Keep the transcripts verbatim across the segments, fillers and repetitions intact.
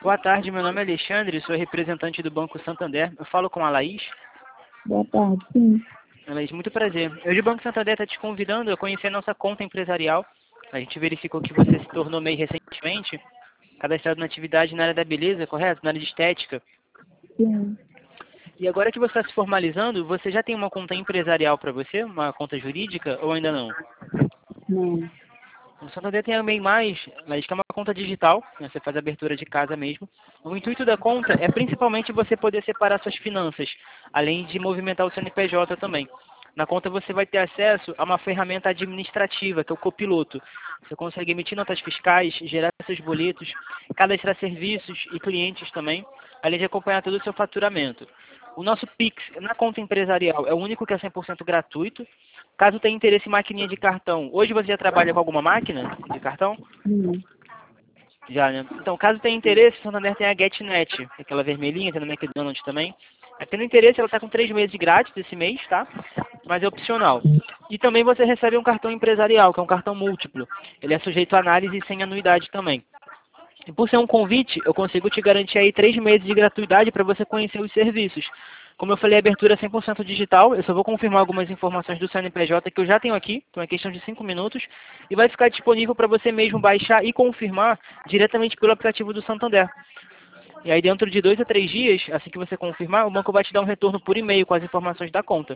Boa tarde, meu nome é Alexandre, sou representante do Banco Santander. Eu falo com a Laís. Boa tarde, sim. Laís, muito prazer. Hoje o Banco Santander está te convidando a conhecer a nossa conta empresarial. A gente verificou que você se tornou MEI recentemente, cadastrado na atividade na área da beleza, correto? Na área de estética. Sim. E agora que você está se formalizando, você já tem uma conta empresarial para você? Uma conta jurídica ou ainda não? Não. O Santander tem a MEI Mais, mas que é uma conta digital, né? Você faz a abertura de casa mesmo. O intuito da conta é principalmente você poder separar suas finanças, além de movimentar o C N P J também. Na conta você vai ter acesso a uma ferramenta administrativa, que é o copiloto. Você consegue emitir notas fiscais, gerar seus boletos, cadastrar serviços e clientes também, além de acompanhar todo o seu faturamento. O nosso Pix na conta empresarial é o único que é cem por cento gratuito. Caso tenha interesse em maquininha de cartão, hoje você já trabalha com alguma máquina de cartão? Sim. Já, né? Então, caso tenha interesse, o Santander tem a GetNet, aquela vermelhinha, tem no McDonald's também. Tendo interesse, ela está com três meses de grátis esse mês, tá? Mas é opcional. E também você recebe um cartão empresarial, que é um cartão múltiplo. Ele é sujeito a análise e sem anuidade também. E por ser um convite, eu consigo te garantir aí três meses de gratuidade para você conhecer os serviços. Como eu falei, a abertura é cem por cento digital. Eu só vou confirmar algumas informações do C N P J que eu já tenho aqui, então é questão de cinco minutos, e vai ficar disponível para você mesmo baixar e confirmar diretamente pelo aplicativo do Santander. E aí dentro de dois a três dias, assim que você confirmar, o banco vai te dar um retorno por e-mail com as informações da conta.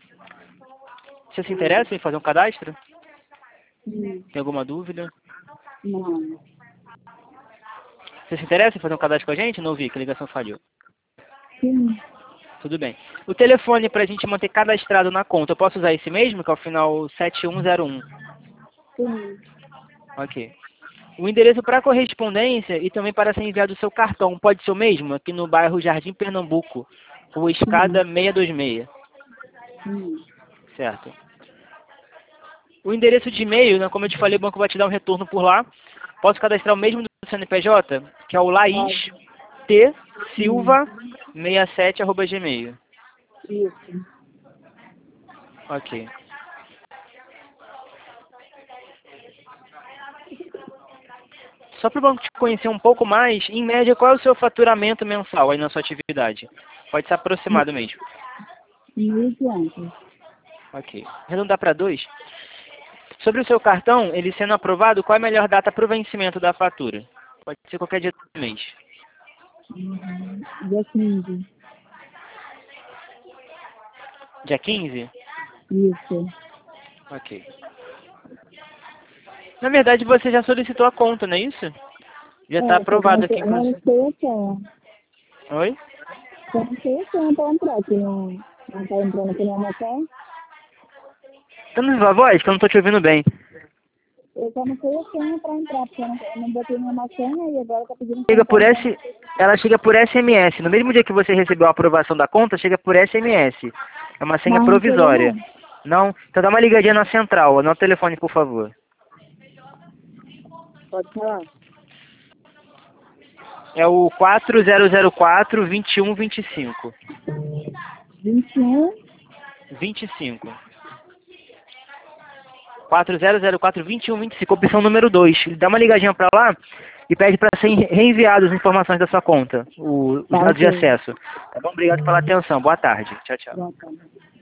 Você se interessa em fazer um cadastro? Sim. Tem alguma dúvida? Não. Você se interessa em fazer um cadastro com a gente? Não ouvi, que a ligação falhou. Sim. Tudo bem. O telefone para a gente manter cadastrado na conta, eu posso usar esse mesmo, que é o final sete um zero um? Sim. Ok. O endereço para correspondência e também para ser enviado o seu cartão, pode ser o mesmo? Aqui no bairro Jardim Pernambuco, Rua Escada Sim. seiscentos e vinte e seis. Sim. Certo. O endereço de e-mail, né, como eu te falei, o banco vai te dar um retorno por lá. Posso cadastrar o mesmo do C N P J, que é o laís t silva sessenta e sete arroba gmail. Isso. Ok. Só para o banco te conhecer um pouco mais, em média, qual é o seu faturamento mensal aí na sua atividade? Pode ser aproximado mesmo. Mil e quinhentos. Ok. Arredondar para dois. Sobre o seu cartão, ele sendo aprovado, qual é a melhor data para o vencimento da fatura? Pode ser qualquer dia do mês. Uhum. Dia quinze. Dia quinze? Isso. Ok. Na verdade, você já solicitou a conta, não é isso? Já está É, só que eu não aprovado aqui, sei, eu não inclusive. sei a senha. Oi? Só não sei a senha para entrar, que não, não tá entrando aqui na minha senha. Tá nos viva voz, que eu não estou te ouvindo bem. Eu só não sei a senha para entrar, porque eu não, eu não botei nenhuma senha e agora tá pedindo para Chega entrar por então. S, ela chega por S M S. No mesmo dia que você recebeu a aprovação da conta, chega por S M S. É uma senha Mas não chegou provisória. não. Não? Então dá uma ligadinha na central. Anota o telefone, por favor. Pode falar. É o quatro zero zero quatro, vinte e um vinte e cinco. vinte e um. vinte e cinco. quatro zero zero quatro, vinte e um vinte e cinco, opção número dois. Dá uma ligadinha para lá e pede para ser reenviado as informações da sua conta, o- os Tá, dados de ok. acesso. Tá bom? Obrigado pela atenção. Boa tarde. Tchau, tchau. Boa tarde.